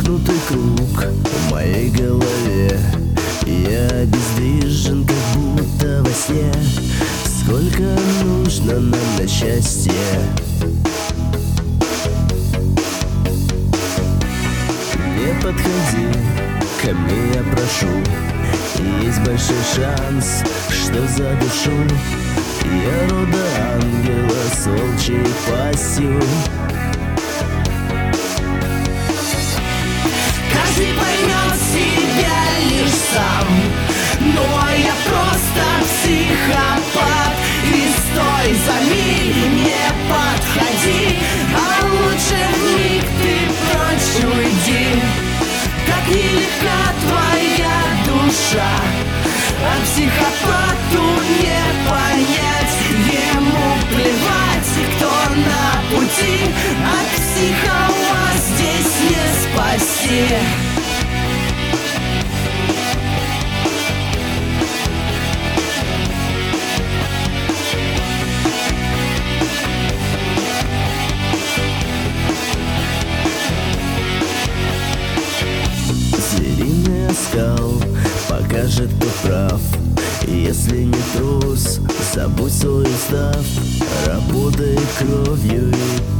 Замкнутый круг в моей голове. Я обездвижен, как будто во сне. Сколько нужно нам на счастье? Не подходи ко мне, я прошу. Есть большой шанс, что задушу. Я рода ангела с волчьей пастью. Каждый поймет себя лишь сам, но я просто психопат. И стой, за миг не подходи, а лучше вмиг ты прочь уйди. Как нелегка твоя душа, а психопату не понять. Ему плевать, кто на пути, от психова здесь не спасти. Звериный оскал покажет, кто прав. Если не трус, забудь свой устав. Работай кровью и